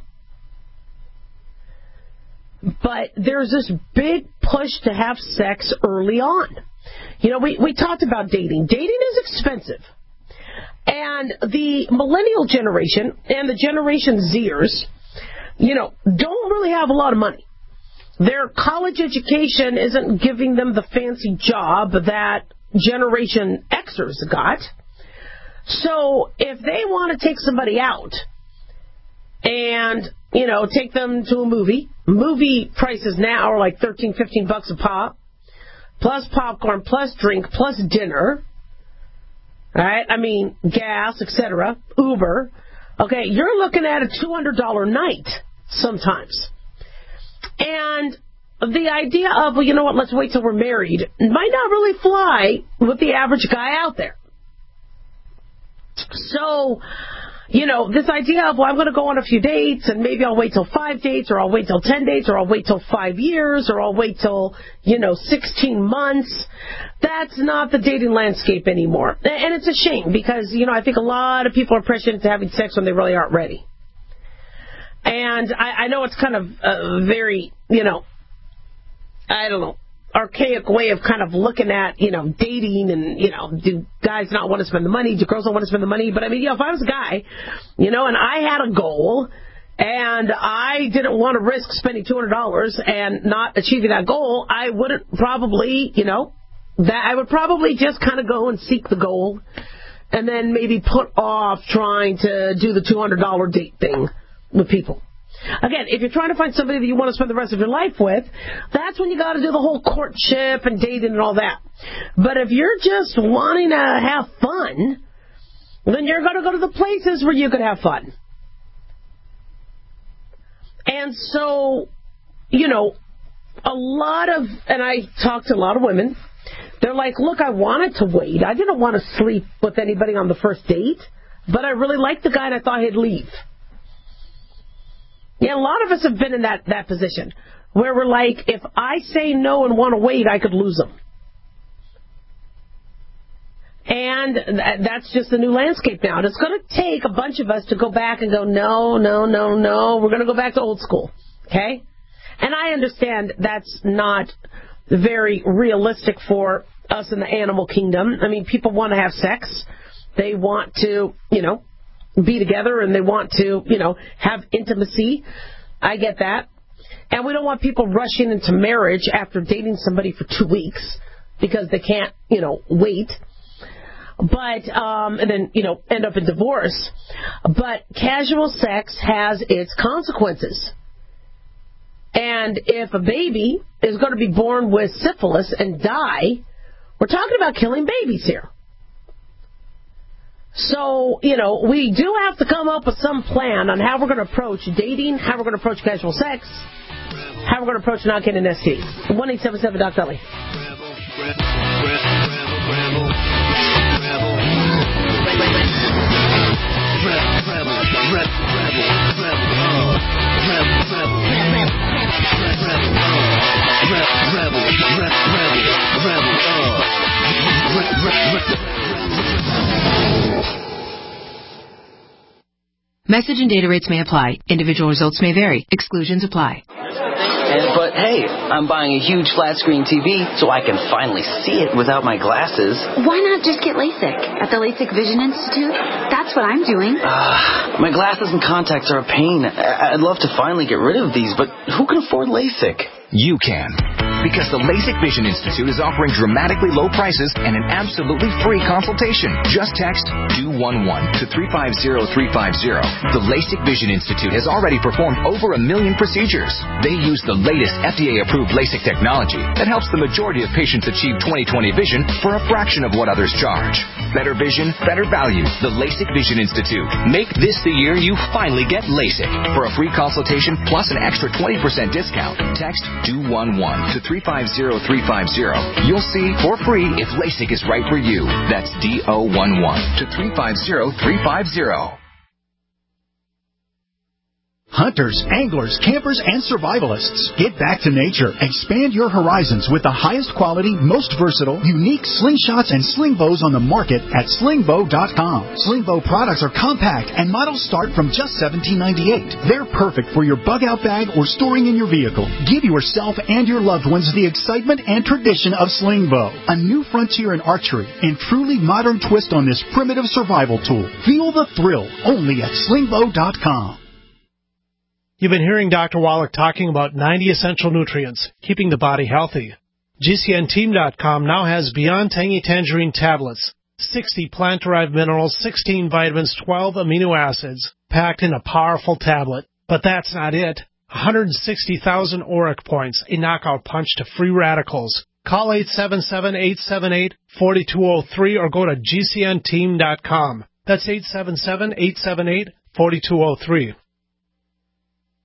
But there's this big push to have sex early on. You know, we, we talked about dating. Dating is expensive. And the millennial generation and the Generation Zers, you know, don't really have a lot of money. Their college education isn't giving them the fancy job that Generation Xers got. So if they want to take somebody out and, you know, take them to a movie, movie prices now are like thirteen, fifteen bucks a pop, plus popcorn, plus drink, plus dinner, right? I mean, gas, et cetera, Uber. Okay, you're looking at a two hundred dollars night sometimes. And the idea of, well, you know what, let's wait till we're married might not really fly with the average guy out there. So, you know, this idea of, well, I'm going to go on a few dates and maybe I'll wait till five dates or I'll wait till ten dates or I'll wait till five years or I'll wait till, you know, sixteen months. That's not the dating landscape anymore. And it's a shame because, you know, I think a lot of people are pressured into having sex when they really aren't ready. And I, I know it's kind of a very, you know, I don't know, archaic way of kind of looking at, you know, dating and, you know, do guys not want to spend the money? Do girls not want to spend the money? But I mean, you know, if I was a guy, you know, and I had a goal and I didn't want to risk spending two hundred dollars and not achieving that goal, I wouldn't probably, you know, that I would probably just kind of go and seek the goal and then maybe put off trying to do the two hundred dollars date thing with people. Again, if you're trying to find somebody that you want to spend the rest of your life with, that's when you got to do the whole courtship and dating and all that. But if you're just wanting to have fun, then you're going to go to the places where you could have fun. And so, you know, a lot of, and I talked to a lot of women, they're like, look, I wanted to wait. I didn't want to sleep with anybody on the first date, but I really liked the guy and I thought he'd leave. Yeah, a lot of us have been in that, that position where we're like, if I say no and want to wait, I could lose them. And th- that's just the new landscape now. And it's going to take a bunch of us to go back and go, no, no, no, no, we're going to go back to old school. Okay? And I understand that's not very realistic for us in the animal kingdom. I mean, people want to have sex. They want to, you know, be together and they want to, you know, have intimacy. I get that. And we don't want people rushing into marriage after dating somebody for two weeks because they can't, you know, wait. But, um, and then, you know, end up in divorce. But casual sex has its consequences. And if a baby is going to be born with syphilis and die, we're talking about killing babies here. So, you know, we do have to come up with some plan on how we're going to approach dating, how we're going to approach casual sex, how we're going to approach not getting an S T D. one eight seven seven, Doctor Ellie. Message and data rates may apply. Individual results may vary. Exclusions apply. And, but hey, I'm buying a huge flat screen T V so I can finally see it without my glasses. Why not just get LASIK at the LASIK Vision Institute? That's what I'm doing. Uh, my glasses and contacts are a pain. I'd love to finally get rid of these, but who can afford LASIK? You can. Because the LASIK Vision Institute is offering dramatically low prices and an absolutely free consultation. Just text two one one to three five zero three five zero. The LASIK Vision Institute has already performed over a million procedures. They use the latest F D A-approved LASIK technology that helps the majority of patients achieve twenty twenty vision for a fraction of what others charge. Better vision, better value. The LASIK Vision Institute. Make this the year you finally get LASIK. For a free consultation plus an extra twenty percent discount, text two one one to three five zero three five zero. You'll see for free if LASIK is right for you. That's D O one one to three five zero three five zero. Hunters, anglers, campers, and survivalists, get back to nature. Expand your horizons with the highest quality, most versatile, unique slingshots and sling bows on the market at sling bow dot com. Sling bow products are compact and models start from just seventeen ninety-eight. They're perfect for your bug out bag or storing in your vehicle. Give yourself and your loved ones the excitement and tradition of sling bow, a new frontier in archery and truly modern twist on this primitive survival tool. Feel the thrill only at sling bow dot com. You've been hearing Doctor Wallach talking about ninety essential nutrients, keeping the body healthy. G C N team dot com now has Beyond Tangy Tangerine tablets, sixty plant-derived minerals, sixteen vitamins, twelve amino acids, packed in a powerful tablet. But that's not it. one hundred sixty thousand auric points, a knockout punch to free radicals. Call eight seven seven, eight seven eight, four two zero three or go to G C N team dot com. That's eight seven seven, eight seven eight, four two zero three.